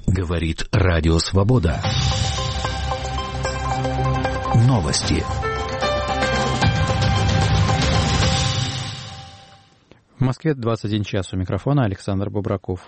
Говорит Радио Свобода. Новости. В Москве 21 час. У микрофона Александр Бобраков.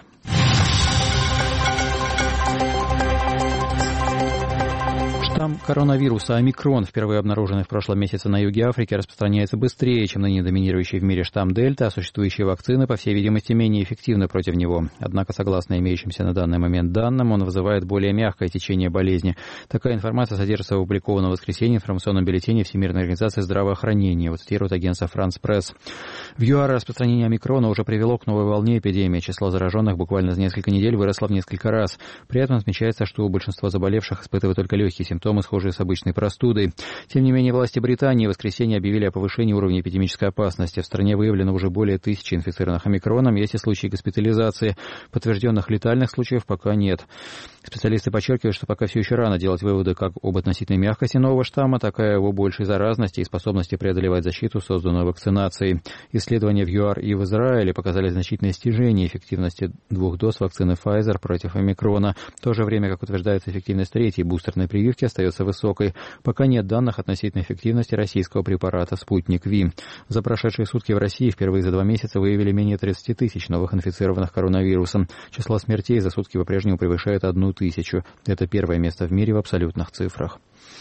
Штамм коронавируса омикрон, впервые обнаруженный в прошлом месяце на юге Африки, распространяется быстрее, чем ныне доминирующий в мире штамм дельта, а существующие вакцины, по всей видимости, менее эффективны против него. Однако, согласно имеющимся на данный момент данным, он вызывает более мягкое течение болезни. Такая информация содержится в опубликованном в воскресенье информационном бюллетене Всемирной организации здравоохранения, цитирует агентство France Press. В ЮАР распространение омикрона уже привело к новой волне эпидемии. Число зараженных буквально за несколько недель выросло в несколько раз. При этом отмечается, что большинство заболевших испытывают только легкие симптомы, схожие с обычной простудой. Тем не менее, власти Британии в воскресенье объявили о повышении уровня эпидемической опасности. В стране выявлено уже более 1000 инфицированных омикроном. Есть и случаи госпитализации. Подтвержденных летальных случаев пока нет. Специалисты подчеркивают, что пока все еще рано делать выводы как об относительной мягкости нового штамма, так и о его большей заразности и способности преодолевать защиту, созданную вакцинацией. Исследования в ЮАР и в Израиле показали значительное снижение эффективности 2 доз вакцины Pfizer против омикрона. В то же время, как утверждается, эффективность 3-й бустерной прививки остается высокой. Пока нет данных относительно эффективности российского препарата «Спутник Ви». За прошедшие сутки в России впервые за 2 месяца выявили менее 30 тысяч новых инфицированных коронавирусом. Число смертей за сутки по-прежнему превышает 1000. Это первое место в мире в абсолютных цифрах.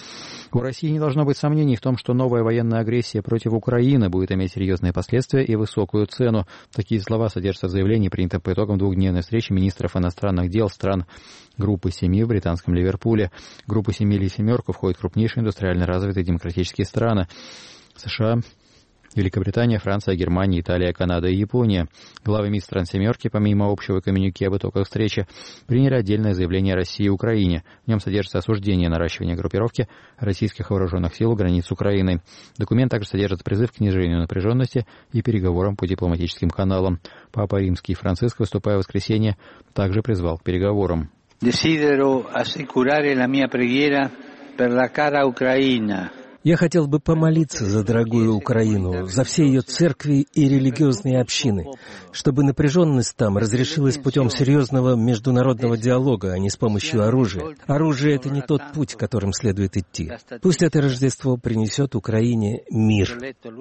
У России не должно быть сомнений в том, что новая военная агрессия против Украины будет иметь серьезные последствия и высокую цену. Такие слова содержатся в заявлении, принятом по итогам двухдневной встречи министров иностранных дел стран Группы 7 в британском Ливерпуле. В Группу 7 или «семерку» входят крупнейшие индустриально развитые демократические страны: США, Великобритания, Франция, Германия, Италия, Канада и Япония. Главы МИД стран «семерки», помимо общего коммюнике об итогах встречи, приняли отдельное заявление о России и Украине. В нем содержится осуждение наращивания группировки российских вооруженных сил у границ Украины. Документ также содержит призыв к снижению напряженности и переговорам по дипломатическим каналам. Папа Римский Франциск, выступая в воскресенье, также призвал к переговорам. Desidero assicurare la mia preghiera per la cara Ucraina. Я хотел бы помолиться за дорогую Украину, за все ее церкви и религиозные общины, чтобы напряженность там разрешилась путем серьезного международного диалога, а не с помощью оружия. Оружие — это не тот путь, которым следует идти. Пусть это Рождество принесет Украине мир.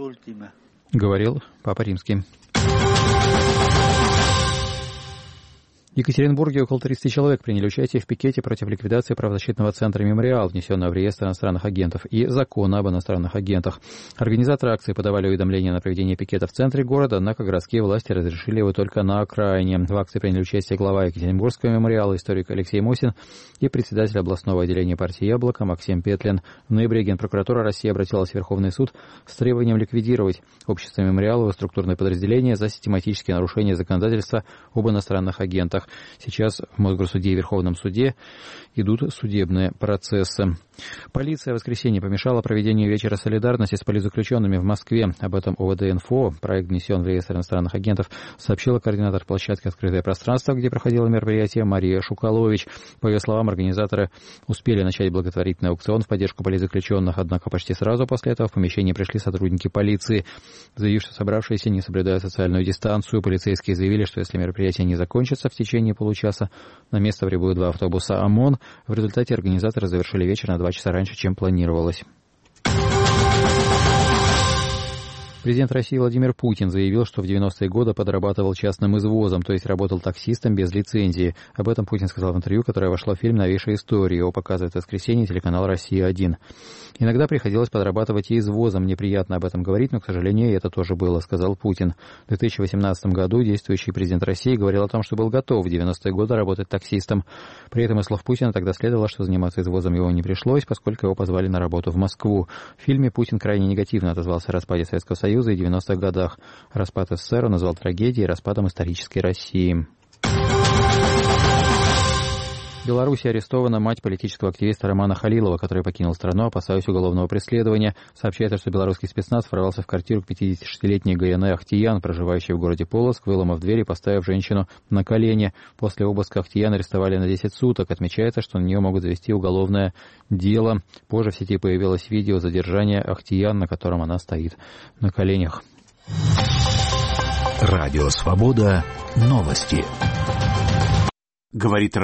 Говорил Папа Римский. В Екатеринбурге около 30 человек приняли участие в пикете против ликвидации правозащитного центра «Мемориал», внесенного в реестр иностранных агентов, и закона об иностранных агентах. Организаторы акции подавали уведомления на проведение пикета в центре города, однако городские власти разрешили его только на окраине. В акции приняли участие глава Екатеринбургского мемориала, историк Алексей Мосин, и председатель областного отделения партии «Яблоко» Максим Петлин. В ноябре Генпрокуратура России обратилась в Верховный суд с требованием ликвидировать общество «Мемориал» и структурные подразделения за систематические нарушения законодательства об иностранных агентах. Сейчас в Мосгорсуде и Верховном суде идут судебные процессы. Полиция в воскресенье помешала проведению вечера солидарности с политзаключенными в Москве. Об этом ОВД-инфо, проект внесен в реестр иностранных агентов, сообщила координатор площадки «Открытое пространство», где проходило мероприятие, Мария Шукалович. По ее словам, организаторы успели начать благотворительный аукцион в поддержку политзаключенных, однако почти сразу после этого в помещение пришли сотрудники полиции. Заявив, что собравшиеся не соблюдают социальную дистанцию, полицейские заявили, что если мероприятие не закончится в течение получаса, на место прибудут 2 автобуса ОМОН. В результате организаторы завершили вечер на 2 часа раньше, чем планировалось. Президент России Владимир Путин заявил, что в 90-е годы подрабатывал частным извозом, то есть работал таксистом без лицензии. Об этом Путин сказал в интервью, которое вошло в фильм «Новейшая история». Его показывает в воскресенье телеканал «Россия-1». «Иногда приходилось подрабатывать и извозом. Неприятно об этом говорить, но, к сожалению, и это тоже было», — сказал Путин. В 2018 году действующий президент России говорил о том, что был готов в 90-е годы работать таксистом. При этом, из слов Путина, тогда следовало, что заниматься извозом его не пришлось, поскольку его позвали на работу в Москву. В фильме Путин крайне негативно отозвался о распаде Советского Союза и 90-х годах. Распад СССР он назвал трагедией и распадом исторической России. В Беларуси арестована мать политического активиста Романа Халилова, который покинул страну, опасаясь уголовного преследования. Сообщается, что белорусский спецназ ворвался в квартиру к 56-летней Гаяне Ахтиян, проживающей в городе Полоцк, выломав дверь и поставив женщину на колени. После обыска Ахтиян арестовали на 10 суток. Отмечается, что на нее могут завести уголовное дело. Позже в сети появилось видео задержания Ахтиян, на котором она стоит на коленях. Радио Свобода. Новости. Говорит